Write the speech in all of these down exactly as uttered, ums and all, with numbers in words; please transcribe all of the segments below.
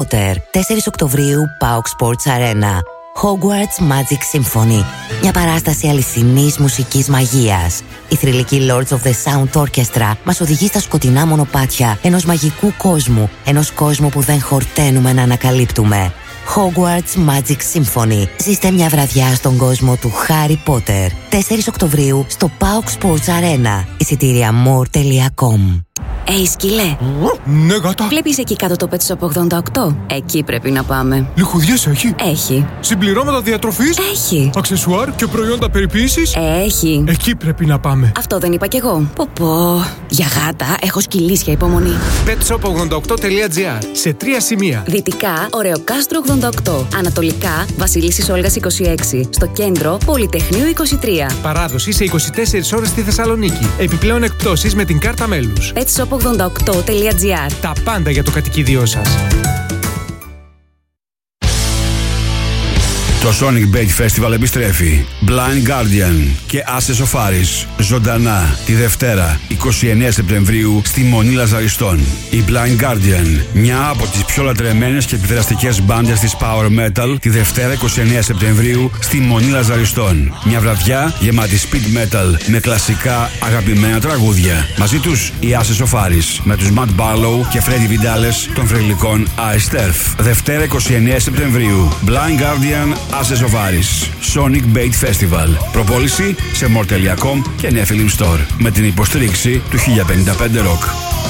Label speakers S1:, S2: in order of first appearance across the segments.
S1: Potter. τέσσερις Οκτωβρίου, πάοκ Sports Arena. Hogwarts Magic Symphony. Μια παράσταση αληθινής μουσικής μαγείας. Η θρυλική Lords of the Sound Orchestra μας οδηγεί στα σκοτεινά μονοπάτια ενός μαγικού κόσμου, ενός κόσμου που δεν χορταίνουμε να ανακαλύπτουμε. Hogwarts Magic Symphony. Ζήστε μια βραδιά στον κόσμο του Harry Potter. τέσσερις Οκτωβρίου στο πάοκ Sports Arena. Εισιτήρια more τελεία com.
S2: Ει, σκύλε.
S3: Ναι, γάτα.
S2: Βλέπεις εκεί κάτω το Pet Shop ογδόντα οκτώ? Εκεί πρέπει να πάμε.
S3: Λιχουδιές έχει?
S2: Έχει.
S3: Συμπληρώματα διατροφής?
S2: Έχει.
S3: Αξεσουάρ και προϊόντα περιποίησης?
S2: Έχει.
S3: Εκεί πρέπει να πάμε.
S2: Αυτό δεν είπα κι εγώ. Πω πω. Για γάτα έχω σκυλίσια υπομονή.
S3: pet shop ογδόντα οκτώ τελεία τζι άρ. Σε τρία σημεία.
S2: Δυτικά, Ωρεοκάστρο ογδόντα οκτώ. Ανατολικά, Βασιλίσσης Όλγας είκοσι έξι. Στο κέντρο, Πολυτεχνείου είκοσι τρία.
S3: Παράδοση σε είκοσι τέσσερις ώρες στη Θεσσαλονίκη. Επιπλέον εκπτώσεις με την κάρτα μέλους.
S2: pet shop ογδόντα οκτώ τελεία τζι άρ.
S3: Τα πάντα για το κατοικίδιό σας.
S4: Το Sonic Beach Festival επιστρέφει. Blind Guardian και Ashes of Aris ζωντανά τη Δευτέρα εικοστή ενάτη Σεπτεμβρίου στη Μονή Λαζαριστών. Η Blind Guardian, μια από τις πιο λατρεμένες και επιδραστικές μπάντες της Power Metal, τη Δευτέρα εικοστή ενάτη Σεπτεμβρίου στη Μονή Λαζαριστών. Μια βραδιά γεμάτη speed metal με κλασικά αγαπημένα τραγούδια. Μαζί τους οι Ashes of Aris με τους Matt Barlow και Freddy Vidales των θρυλικών Iced Earth. Δευτέρα εικοστή ενάτη Σεπτεμβρίου. Blind Guardian, Ashes of Aris, Sonic Bait Festival. Προπόληση σε more τελεία com και Nephilim Store με την υποστήριξη του χίλια πενήντα πέντε Rock.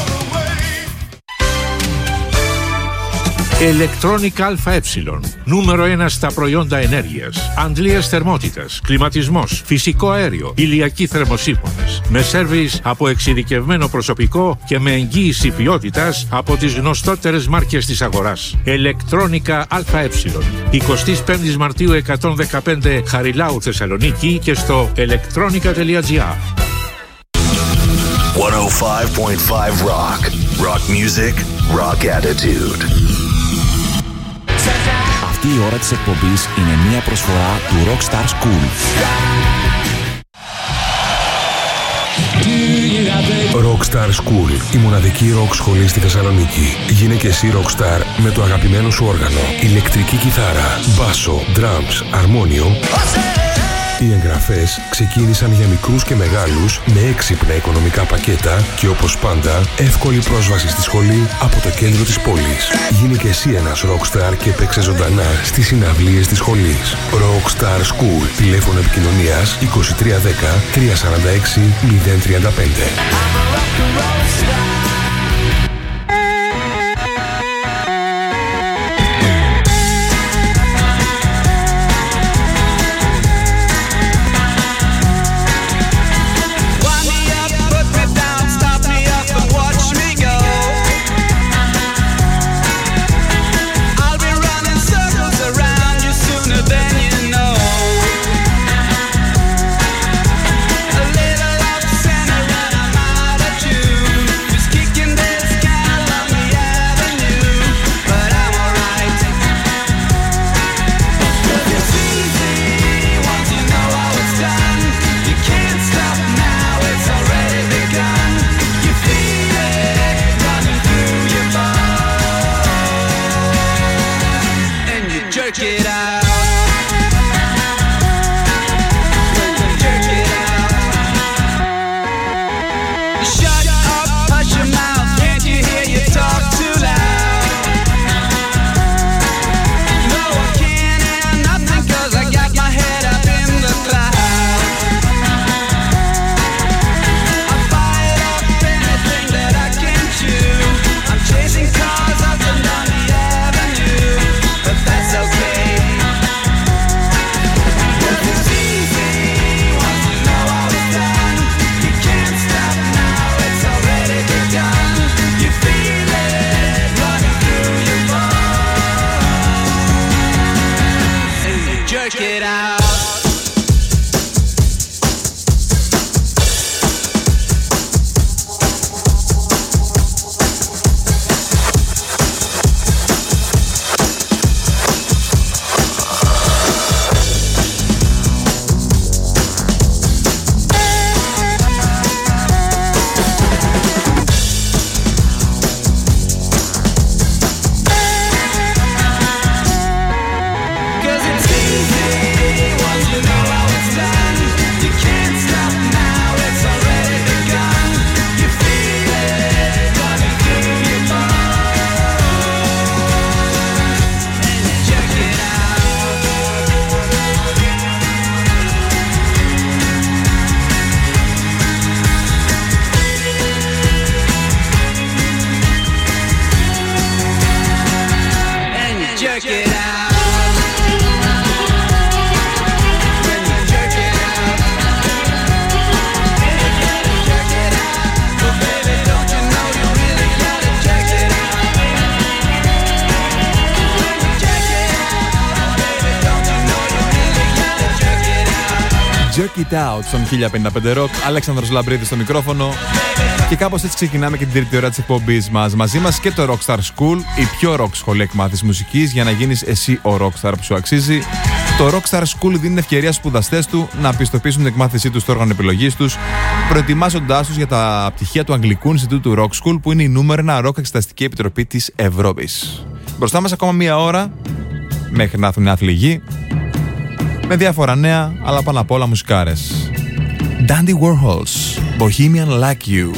S5: Electronic ΑΕ. Νούμερο ένα στα προϊόντα ενέργειας. Αντλίες θερμότητας, κλιματισμός, φυσικό αέριο, ηλιακοί θερμοσύφωνες. Με σέρβις από εξειδικευμένο προσωπικό και με εγγύηση ποιότητας από τις γνωστότερες μάρκες της αγοράς. Electronica ΑΕ. εικοστή πέμπτη Μαρτίου εκατόν δεκαπέντε Χαριλάου Θεσσαλονίκη και στο electronica τελεία τζι άρ.
S6: εκατόν πέντε κόμμα πέντε Rock. Rock music, rock attitude.
S7: Αυτή η ώρα της εκπομπής είναι μια προσφορά του Rockstar School.
S8: Rockstar School, η μοναδική rock σχολή στη Θεσσαλονίκη. Γίνε και εσύ rockstar με το αγαπημένο σου όργανο, ηλεκτρική κιθάρα, μπάσο, drums, αρμόνιο. Οι εγγραφές ξεκίνησαν για μικρούς και μεγάλους με έξυπνα οικονομικά πακέτα και όπως πάντα εύκολη πρόσβαση στη σχολή από το κέντρο της πόλης. Γίνε και εσύ ένας rockstar και παίξε ζωντανά στις συναυλίες της σχολής. Rockstar School, τηλέφωνο επικοινωνίας είκοσι τρία δέκα τριακόσια σαράντα έξι μηδέν τριάντα πέντε.
S9: jerk it out.
S10: Jerk It Out στον χίλια πενήντα πέντε Rock. Αλέξανδρος Λαμπρίδης στο μικρόφωνο. Και κάπως έτσι ξεκινάμε και την τρίτη ώρα της εκπομπής μας. Μαζί μας και το Rockstar School, η πιο rock σχολή εκμάθησης μουσικής, για να γίνεις εσύ ο rockstar που σου αξίζει. Το Rockstar School δίνει ευκαιρία στους σπουδαστές του να πιστοποιήσουν την εκμάθησή τους στο όργανο επιλογής τους, προετοιμάζοντάς τους για τα πτυχία του Αγγλικού Ινστιτούτου Rock School, που είναι η νούμερο ένα rock εξεταστική επιτροπή της Ευρώπης. Μπροστά μας ακόμα μία ώρα μέχρι να έρθουν οι άθλοι γη, με διάφορα νέα, αλλά πάνω απ' όλα μουσικάρες. Dandy Warhols, Bohemian Like You.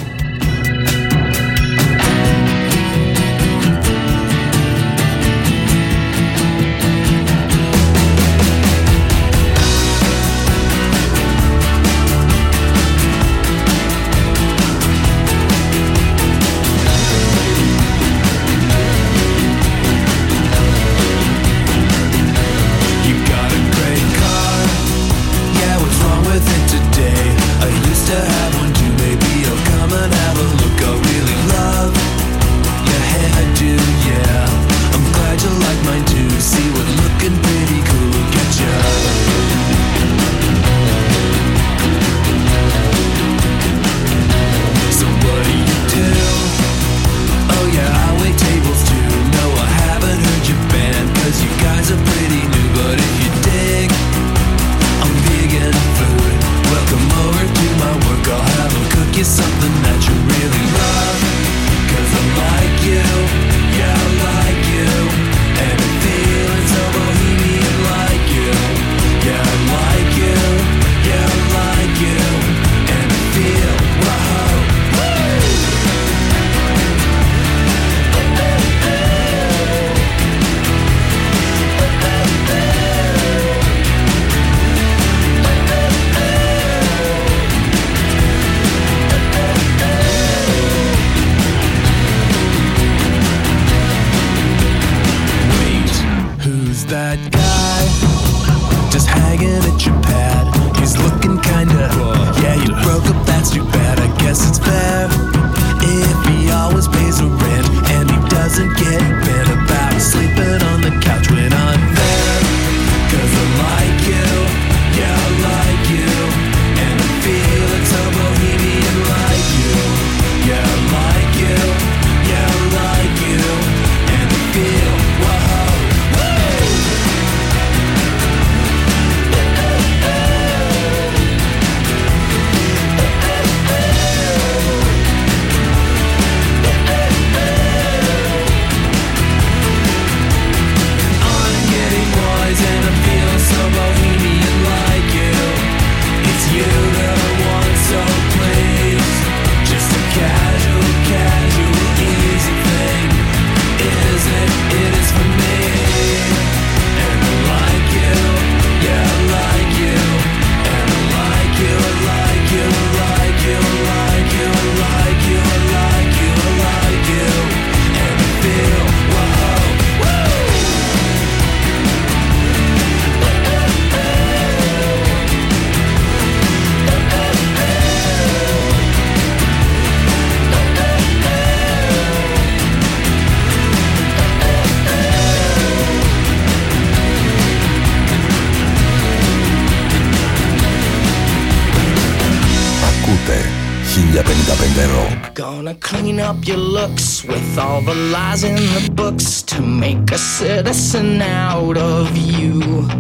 S9: Gonna clean up your looks with all the lies in the books to make a citizen out of you.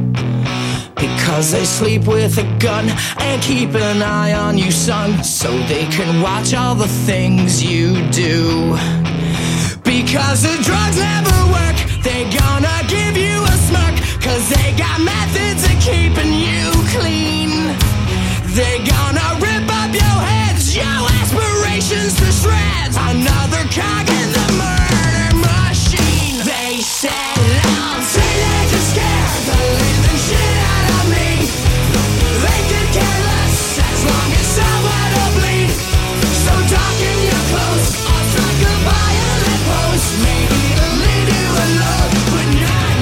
S9: Because they sleep with a gun and keep an eye on you, son, so they can watch all the things you do. Because the drugs never work, they gonna give you a smirk, cause they got methods of keeping you clean. They gonna rip up your heads, your aspirations to shreds. Another cog in the murder machine. They said I'll say that you're scared the living shit out of me. They could care less as long as someone will bleed. So darken your clothes, I'll strike a violent pose. Maybe it'll lead to a love, but not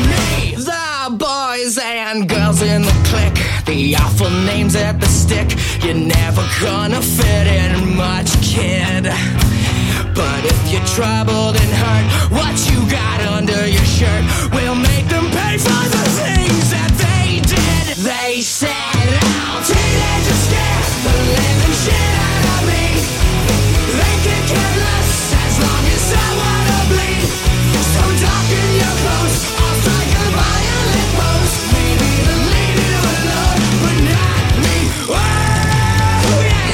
S9: girls in the clique, the awful names at the stick. You're never gonna fit in much, kid. But if you're troubled and hurt, what you got under your shirt will make them pay for the things that they did. They said, oh, teenagers scare the living shit out of me. They can care less as long as someone will bleed. So darken your clothes, I'll strike a violent pose. Maybe they'll leave you alone, but not me. Oh, yeah.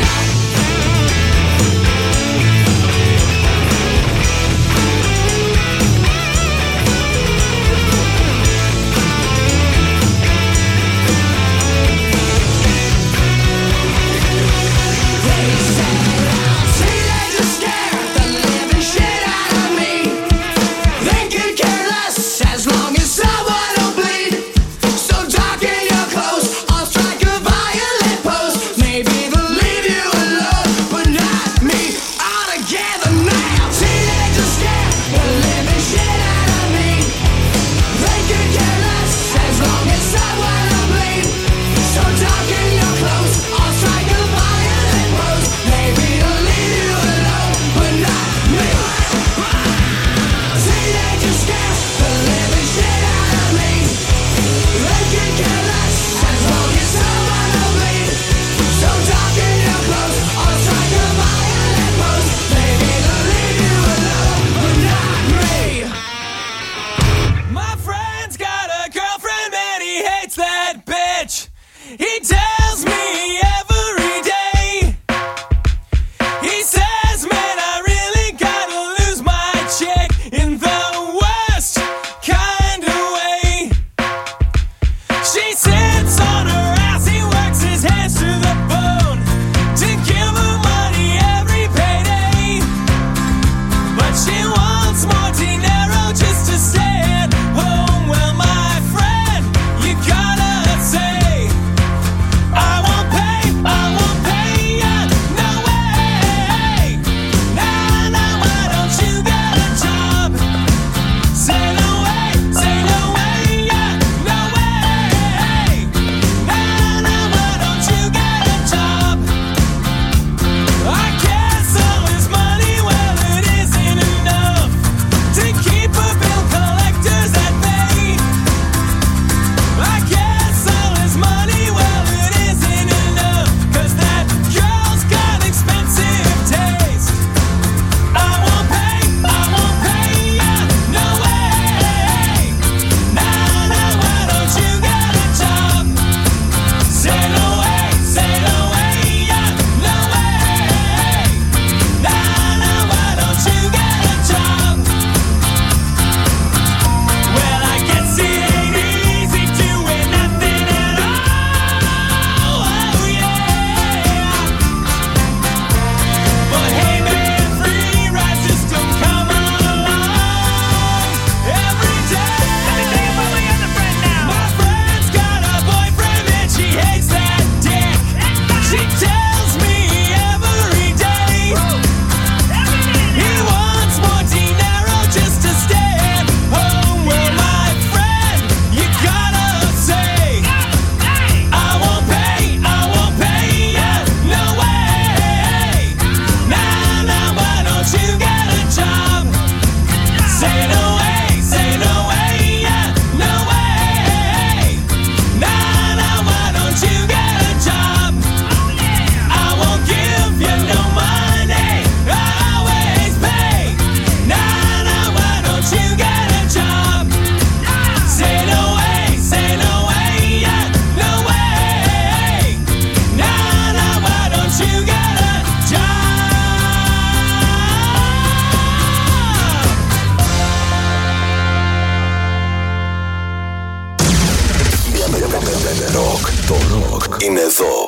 S6: είναι εδώ.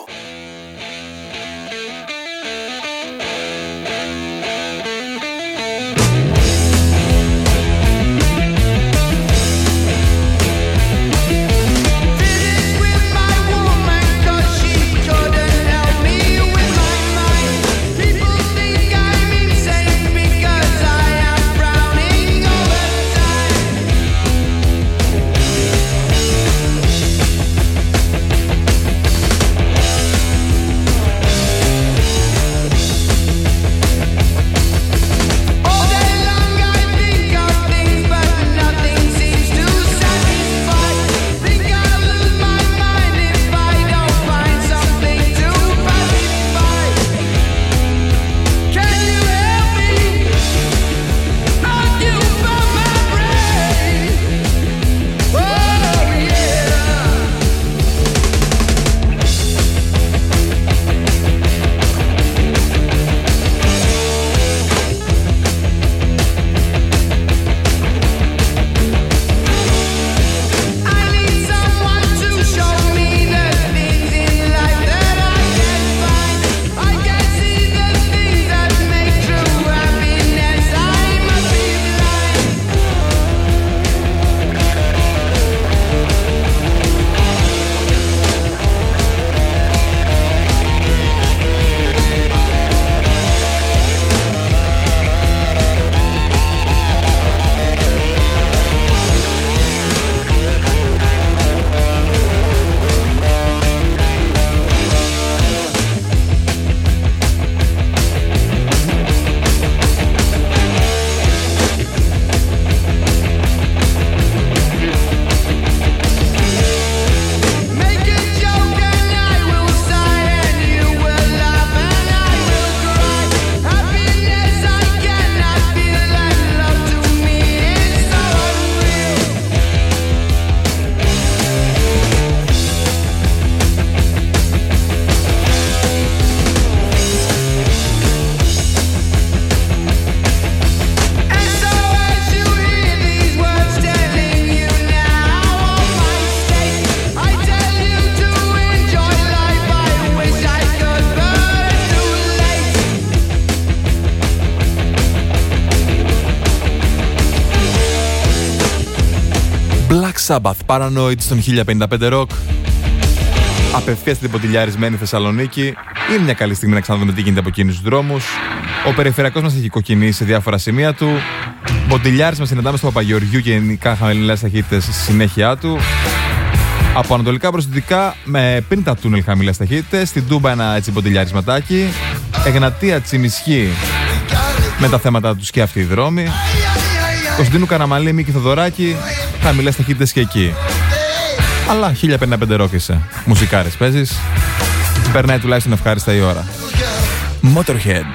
S10: Sabbath, Paranoid στον χίλια πενήντα πέντε Rock. Απευθείας στην ποτηλιαρισμένη Θεσσαλονίκη. Είναι μια καλή στιγμή να ξαναδούμε τι γίνεται από εκείνους τους δρόμους. Ο περιφερειακός μας έχει κοκκινήσει σε διάφορα σημεία του. Μποτιλιάρισμα συναντάμε στο Παπαγεωργιού και γενικά χαμηλές ταχύτητες στη συνέχεια του. Από ανατολικά προς δυτικά, με πριν τα τούνελ χαμηλές ταχύτητες. Στην Τούμπα ένα έτσι μποτιλιαρισματάκι. Εγνατία, Τσιμισχή, με τα θέματα τους και αυτοί οι δρόμοι. Κωνσταντίνου Καραμαλή, Μίκη Θοδωράκη, χαμηλές ταχύτητες και εκεί. Αλλά χίλια πενήντα πέντε Rock είσαι. Μουσικάρες παίζεις. Περνάει τουλάχιστον ευχάριστα η ώρα. Motorhead.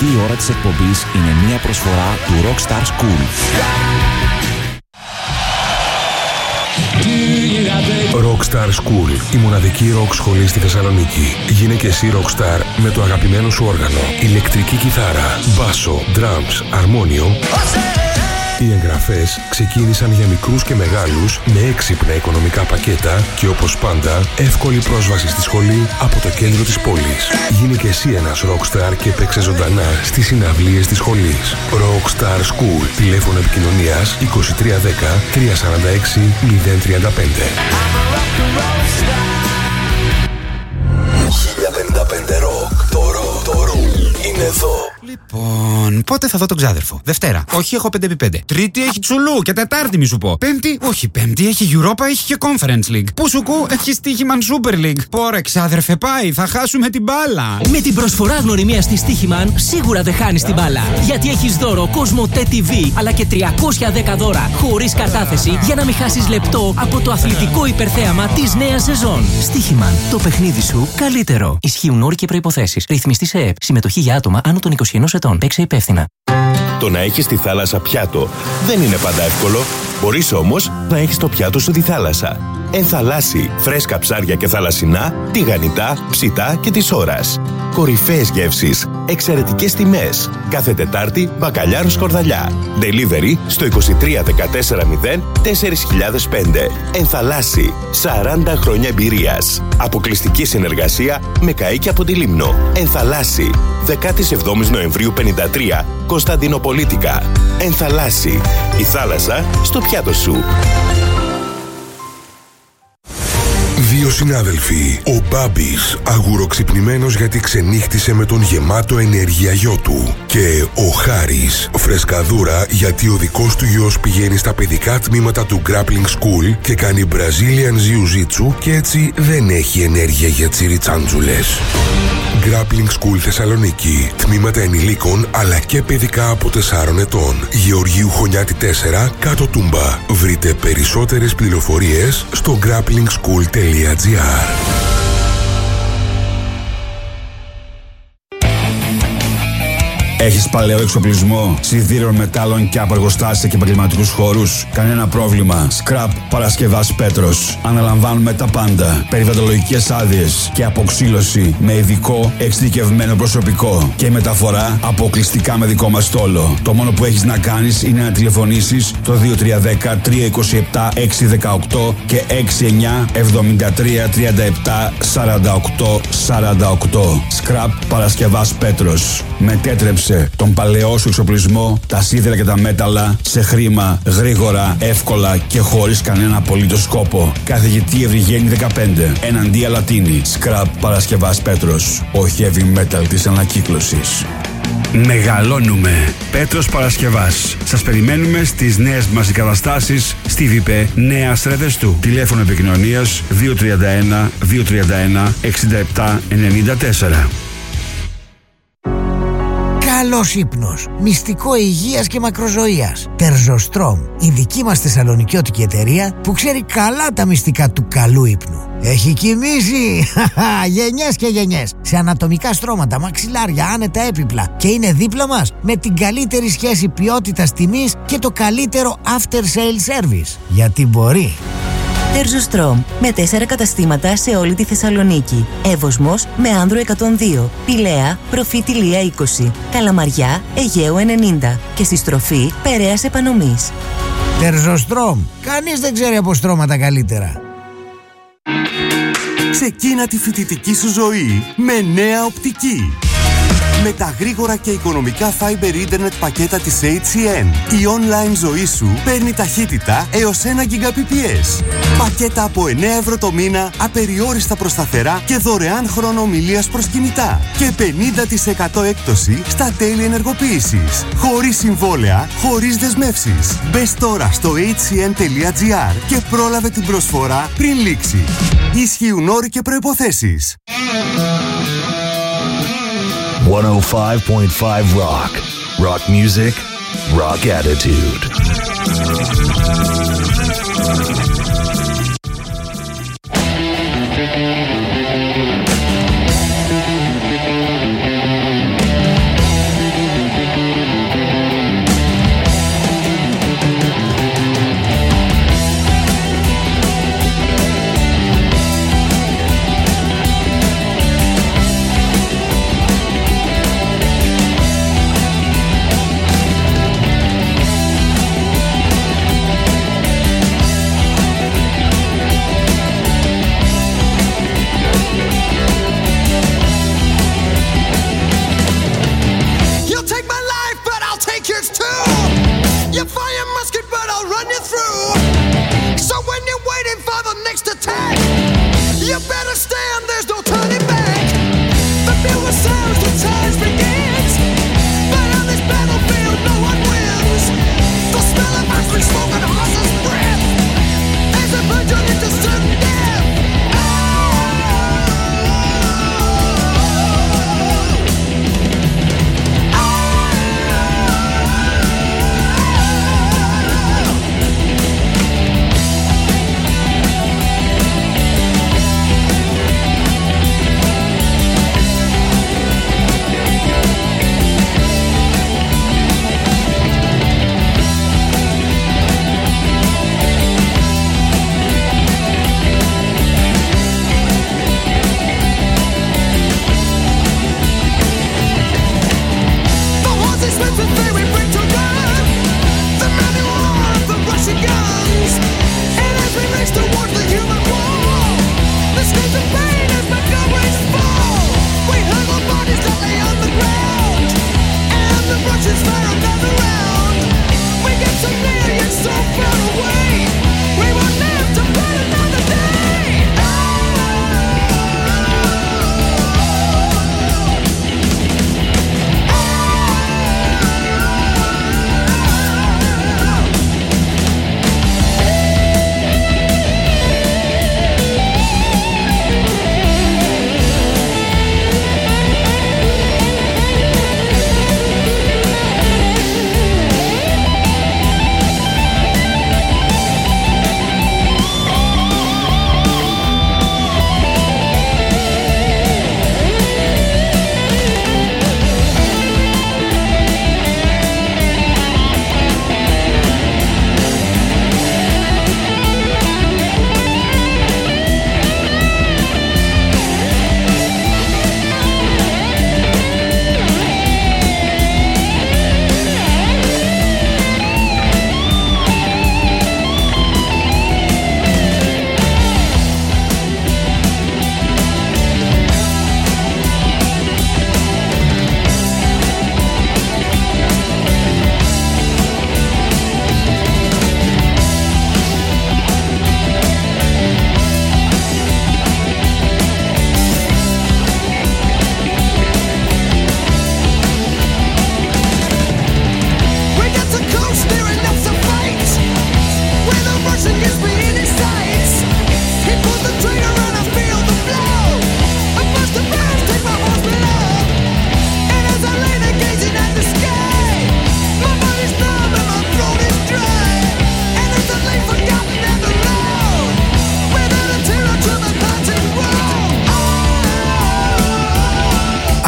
S7: Όλη η ώρα της εκπομπής είναι μια προσφορά του Rockstar School.
S8: Rockstar School, η μοναδική ροκ σχολή στη Θεσσαλονίκη. Γίνε και εσύ rockstar με το αγαπημένο σου όργανο, ηλεκτρική κιθάρα, μπάσο, drums, αρμόνιο. Οι εγγραφές ξεκίνησαν για μικρούς και μεγάλους με έξυπνα οικονομικά πακέτα και όπως πάντα εύκολη πρόσβαση στη σχολή από το κέντρο της πόλης. Γίνε και εσύ ένας rockstar και παίξε ζωντανά στις συναυλίες της σχολής. Rockstar School, τηλέφωνο επικοινωνίας είκοσι τρία δέκα τριακόσια σαράντα έξι μηδέν τριάντα πέντε.
S6: χίλια πενήντα πέντε Rock. Το ρο, το ρο είναι εδώ.
S11: Λοιπόν, πότε θα δω τον ξάδερφο? Δευτέρα, όχι, έχω πέντε επί πέντε. Τρίτη έχει Τσουλού και Τετάρτη μη σου πω. Πέμπτη, όχι, Πέμπτη έχει Europa, έχει και Conference League. Πού σου κου, έχει Στίχημαν Super League. Πόρε, ξάδερφε, πάει, θα χάσουμε την μπάλα.
S12: Με την προσφορά γνωριμίας στη Στίχημαν, σίγουρα δεν χάνεις την μπάλα. Γιατί έχεις δώρο Κοσμοτέ τι βι, αλλά και τριακόσια δέκα δώρα χωρίς κατάθεση για να μην χάσεις λεπτό από το αθλητικό υπερθέαμα της νέας σεζόν. Στίχημαν, το παιχνίδι σου καλύτερο. Ισχύουν όροι και προϋποθέσεις. Ρυθμιστή σε ΕΕΠ. Συμμετοχή για άτομα άνω των είκοσι ενός ετών. Παίξε υπεύθυνα.
S13: Το να έχεις τη θάλασσα πιάτο δεν είναι πάντα εύκολο. Μπορείς όμως να έχεις το πιάτο σου τη θάλασσα. Ενθαλάσσι, φρέσκα ψάρια και θαλασσινά, τηγανιτά, ψητά και της ώρας. Κορυφαίες γεύσεις, εξαιρετικές τιμές. Κάθε Τετάρτη, μπακαλιάρο σκορδαλιά. Delivery στο είκοσι τρία δεκατέσσερα μηδέν τέσσερα χιλιάδες πέντε. Ενθαλάσσι, σαράντα χρόνια εμπειρίας. Αποκλειστική συνεργασία με καΐκι από τη Λίμνο. Ενθαλάσσι, δεκαεπτά Νοεμβρίου πενήντα τρία, Κωνσταντινοπολίτικα. Ενθαλάσσι, η θάλασσα στο πιάτο σου.
S8: Δύο συνάδελφοι, ο Μπάμπης, αγουροξυπνημένος γιατί ξενύχτησε με τον γεμάτο ενέργεια γιο του, και ο Χάρης, φρεσκαδούρα γιατί ο δικός του γιος πηγαίνει στα παιδικά τμήματα του Grappling School και κάνει Brazilian Jiu-Jitsu και έτσι δεν έχει ενέργεια για τσιριτσάντζουλες. Grappling School Θεσσαλονίκη, τμήματα ενηλίκων αλλά και παιδικά από τεσσάρων ετών. Γεωργίου Χωνιάτη τέσσερα, κάτω Τούμπα. Βρείτε περισσότερες πληροφορίες στο grappling school τελεία τζι άρ.
S4: Έχεις παλαιό εξοπλισμό, σιδήρων, μετάλλων και από εργοστάσια και επαγγελματικούς χώρους? Κανένα πρόβλημα. Scrap Παρασκευάς Πέτρος. Αναλαμβάνουμε τα πάντα. Περιβαλλοντολογικές άδειες και αποξύλωση με ειδικό εξειδικευμένο προσωπικό και μεταφορά αποκλειστικά με δικό μας στόλο. Το μόνο που έχεις να κάνεις είναι να τηλεφωνήσεις το δύο τρία ένα μηδέν τρία δύο επτά έξι ένα οκτώ και έξι εννιά εβδομήντα τρία τριάντα επτά σαράντα οκτώ σαράντα οκτώ. Scrap Παρασκευάς Πέτρος. Μετέτρεψε τον παλαιό σου εξοπλισμό, τα σίδερα και τα μέταλλα σε χρήμα, γρήγορα, εύκολα και χωρίς κανένα απολύτως σκόπο. Καθηγητή Ευρυγένη δεκαπέντε, εναντία Λατίνη. Scrap Παρασκευάς Πέτρος. Ο heavy metal της ανακύκλωσης. Μεγαλώνουμε. Πέτρος Παρασκευάς. Σας περιμένουμε στις νέες μας εγκαταστάσεις στη ΒΙΠΕ Νέα Στρεδεστού. Τηλέφωνο επικοινωνίας δύο τρία ένα δύο τρία ένα εξήντα επτά ενενήντα τέσσερα.
S14: Καλός ύπνος, μυστικό υγείας και μακροζωίας. Τερζοστρόμ, η δική μας θεσσαλονικιώτικη εταιρεία που ξέρει καλά τα μυστικά του καλού ύπνου. Έχει κοιμήσει γενιές και γενιές σε ανατομικά στρώματα, μαξιλάρια, άνετα έπιπλα και είναι δίπλα μας με την καλύτερη σχέση ποιότητας τιμής και το καλύτερο after sale service. Γιατί μπορεί.
S15: Τερζοστρόμ, με τέσσερα καταστήματα σε όλη τη Θεσσαλονίκη. Εύωσμος με Άνδρο εκατόν δύο, Πηλαία, Προφήτη Λία είκοσι, Καλαμαριά, Αιγαίου ενενήντα και στη στροφή Περαίας Επανομής.
S14: Τερζοστρόμ, κανείς δεν ξέρει από στρώματα καλύτερα.
S16: Ξεκίνα τη φοιτητική σου ζωή με νέα οπτική. Με τα γρήγορα και οικονομικά Fiber Internet πακέτα της έιτς σι εν, η online ζωή σου παίρνει ταχύτητα έως ένα Gbps. Πακέτα από εννέα ευρώ το μήνα, απεριόριστα προς σταθερά και δωρεάν χρόνο ομιλίας προς κινητά. Και πενήντα τοις εκατό έκπτωση στα τέλη ενεργοποίησης. Χωρίς συμβόλαια, χωρίς δεσμεύσεις. Μπες τώρα στο έιτς σι εν τελεία τζι άρ και πρόλαβε την προσφορά πριν λήξει. Ισχύουν όροι και προϋποθέσεις.
S6: εκατόν πέντε κόμμα πέντε Rock. Rock music, rock attitude.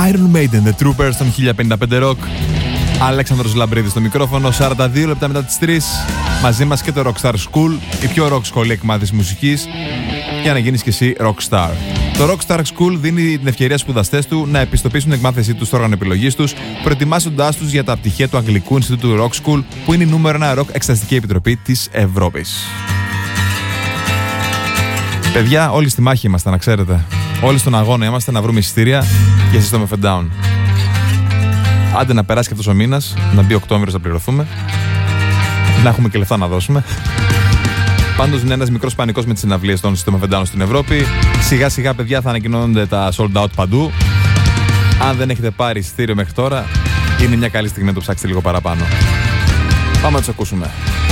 S10: Iron Maiden, The Troopers, στον χίλια πενήντα πέντε Rock. Αλέξανδρος Λαμπρίδης στο μικρόφωνο, σαράντα δύο λεπτά μετά τις τρεις. Μαζί μας και το Rockstar School, η πιο rock σχολή εκμάθησης μουσικής, για να γίνεις και εσύ Rockstar. Το Rockstar School δίνει την ευκαιρία στους σπουδαστές του να επιστοποιήσουν την εκμάθησή τους στο όργανο επιλογής τους, προετοιμάζοντάς τους για τα πτυχία του Αγγλικού Ινστιτούτου Rock School, που είναι η νούμερο ένα rock εξεταστική επιτροπή της Ευρώπης. Παιδιά, όλοι στη μάχη είμαστε, να ξέρετε. Όλοι στον αγώνα είμαστε να βρούμε εισιτήρια και εσείς στο Method Down. Άντε να περάσει και αυτός ο μήνας, να μπει Οκτώβριος να πληρωθούμε, να έχουμε και λεφτά να δώσουμε. Πάντως είναι ένας μικρός πανικός με τις συναυλίες των στο Method Down στην Ευρώπη. Σιγά σιγά, παιδιά, θα ανακοινώνονται τα sold out παντού. Αν δεν έχετε πάρει εισιτήριο μέχρι τώρα, είναι μια καλή στιγμή να το ψάξετε λίγο παραπάνω. Πάμε να τους ακούσουμε.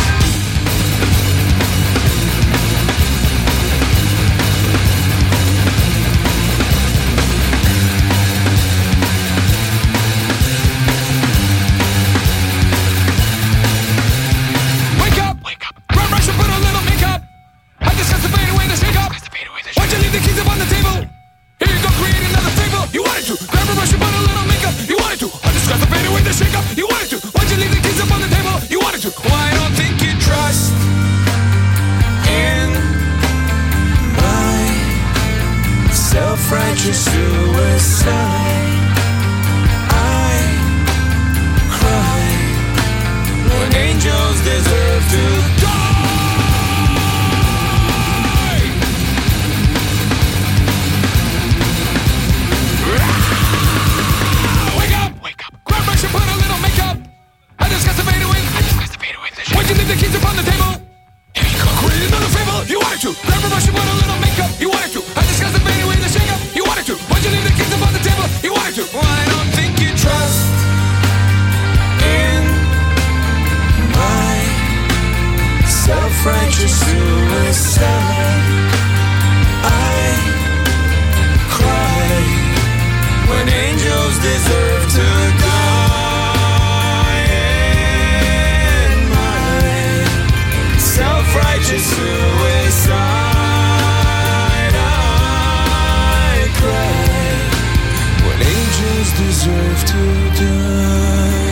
S9: Self-righteous suicide. I cry when angels deserve to die. Wake up, wake up. Grab brush and put a little makeup. I just got to fade away. I just got to fade away. Why'd you leave the keys upon the table? Here you go, create another fable. You wanted to. Grab a brush and put a little makeup. You wanted to. I just got to fade away the shake up. You wanted to. Why'd you leave the keys upon the table? You wanted to. Well, I don't think you trust in my self-righteous suicide. I cry when angels deserve to die. In my self-righteous suicide, I cry when angels deserve to die.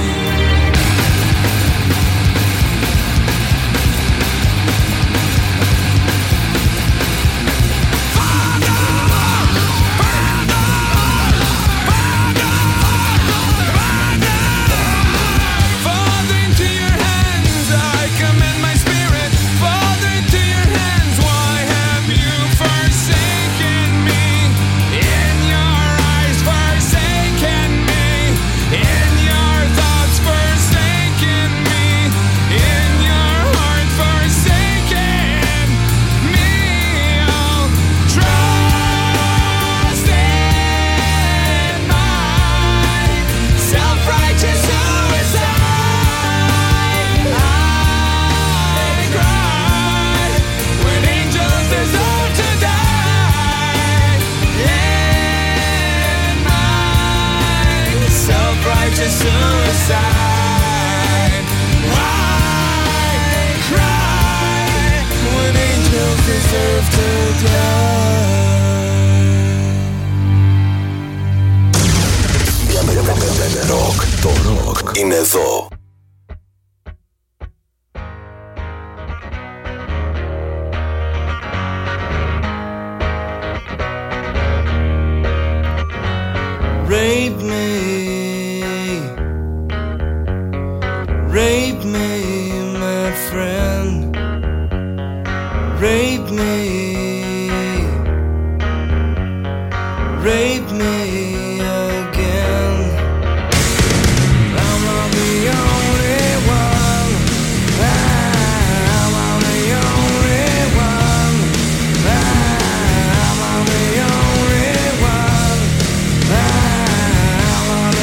S9: Father, into your hands I commend my spirit. Father, into your hands, why have you forsaken me? In your eyes, forsaken me. In your thoughts, forsaken me. In your heart, forsaken me. Oh, trust in my self-righteous suicide. I cry when angels deserve to die. In my self-righteous suicide, I cry when angels deserve to die.
S6: Για μένα ροκ, το ροκ είναι εδώ.
S9: Rape me, rape me, my friend. Rape me, rape me again. I'm not the only one. I'm not the only one. I'm not the only one. I'm not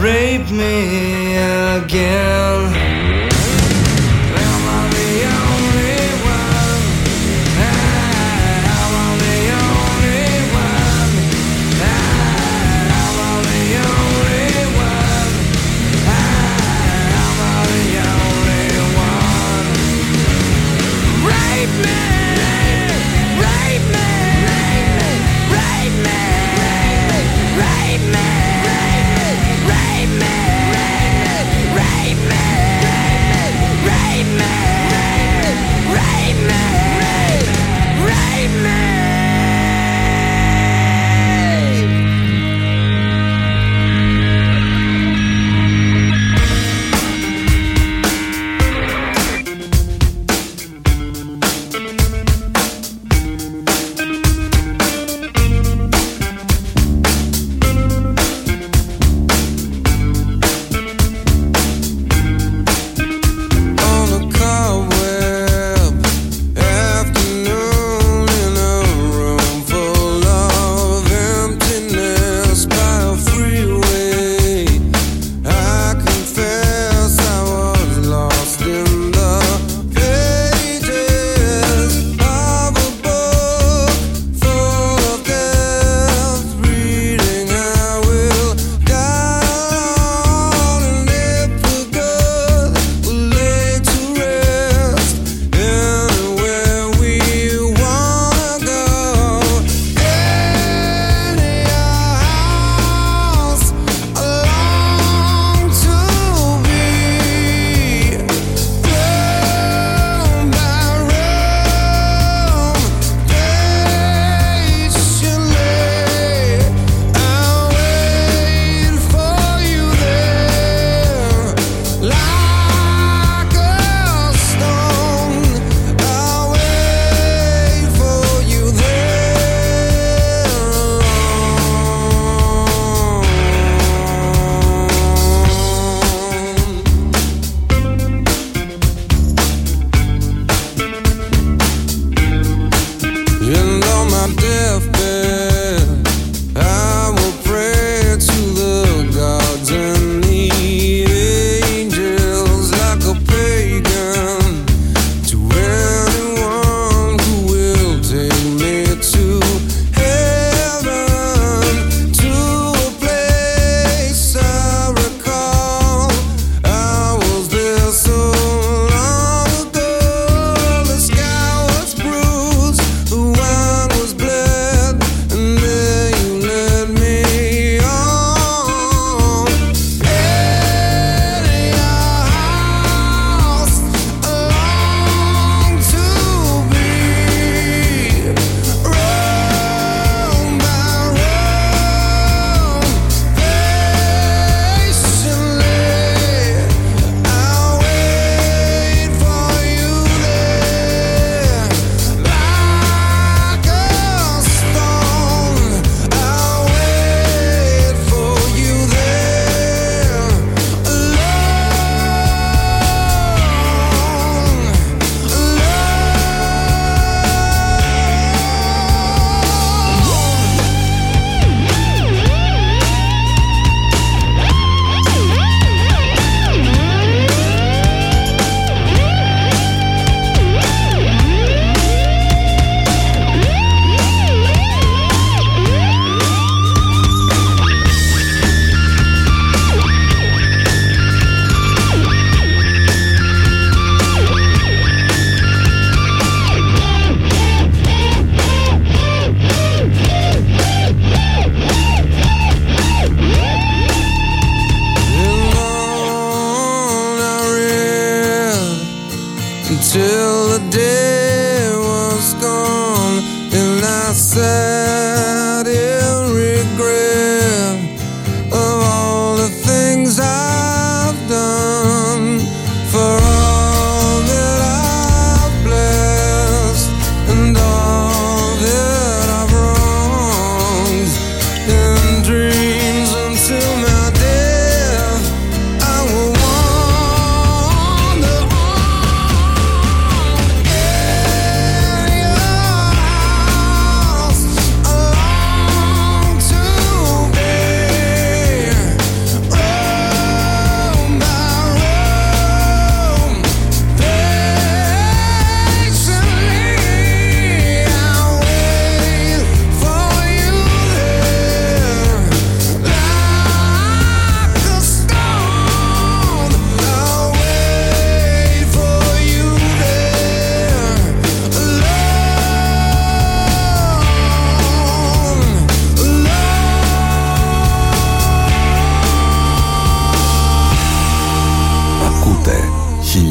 S9: rape me again. Am I the only one? Am I the only one? Am I the only one? Am I the only one? Rape me! Rape me! Rape me! Rape me! Rape me! Rape me!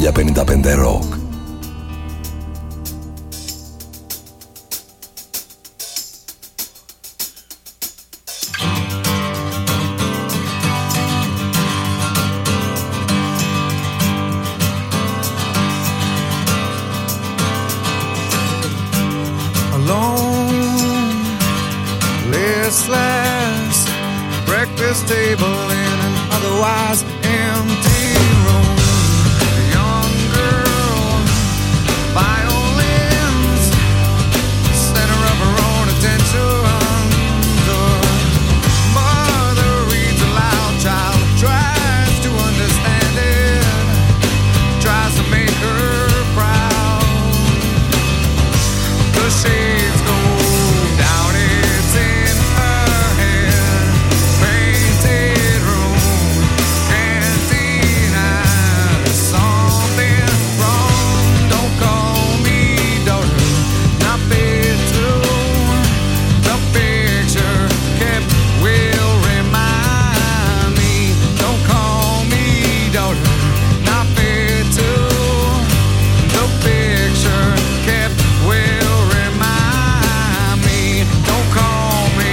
S6: χίλια πενήντα πέντε Rock.
S17: Table in an otherwise empty room. A young girl, violins, center of her own attention. The mother reads aloud, child tries to understand it, tries to make her proud. The shades go down, it's in her head. Painted room, cantina, something wrong. Don't call me daughter, not fit to. The picture kept will remind me. Don't call me daughter, not fit to. The picture kept will remind me. Don't call me.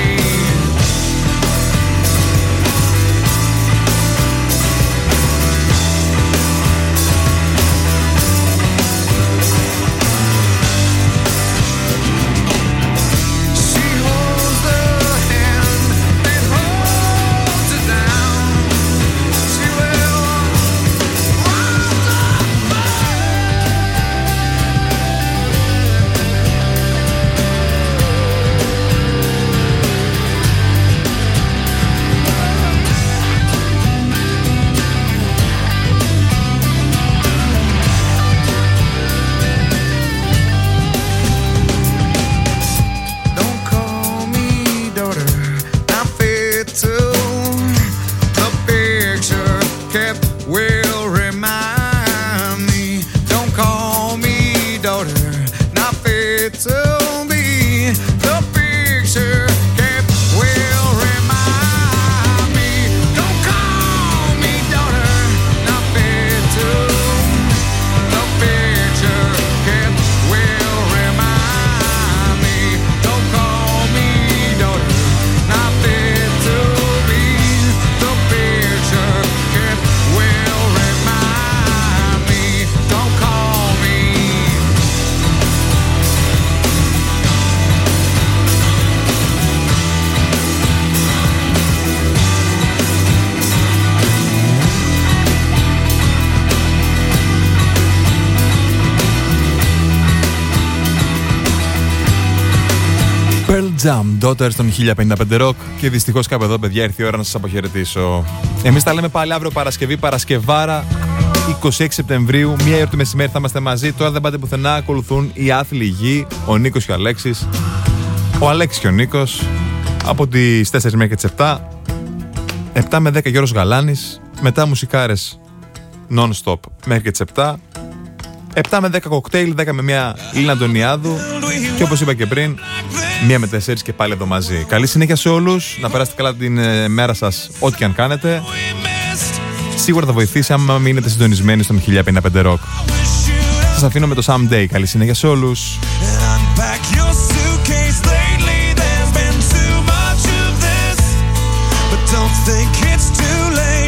S17: She holds the hand that holds her down. She will rise up. Don't call me daughter, not fit to. The picture kept will remind me. Don't call me daughter, not fit to be. The picture kept will remind me. Don't call me daughter, not fit to. The picture kept will remind me. Don't call me daughter, not fit to be. The picture kept will remind me. Don't call me.
S10: Pearl Jam, Daughters των χίλια πενήντα πέντε Rock. Και δυστυχώς κάπου εδώ, παιδιά, ήρθε η ώρα να σας αποχαιρετήσω. Εμείς τα λέμε πάλι αύριο Παρασκευή, Παρασκευάρα, είκοσι έξι Σεπτεμβρίου, μία ώρα το μεσημέρι θα είμαστε μαζί. Τώρα δεν πάτε πουθενά, ακολουθούν οι άθλοι γη, ο Νίκος και ο Αλέξης. Ο Αλέξης και ο Νίκος, από τις τέσσερις μέχρι τις επτά. επτά με δέκα Γιώργος Γαλάνης, μετά μουσικάρες non-stop μέχρι και τις επτά. επτά με δέκα κοκτέιλ, δέκα με μία Λίνα Αντωνιάδου. Και όπως είπα και πριν, μία με τέσσερις και πάλι εδώ μαζί. Καλή συνέχεια σε όλους, να περάσετε καλά την ε, μέρα σας, ό,τι και αν κάνετε. Σίγουρα θα βοηθήσει άμα μείνετε συντονισμένοι στον χίλια πενήντα πέντε Rock. Σας αφήνω με το Someday. Καλή συνέχεια σε όλους.
S17: Don't think it's too late.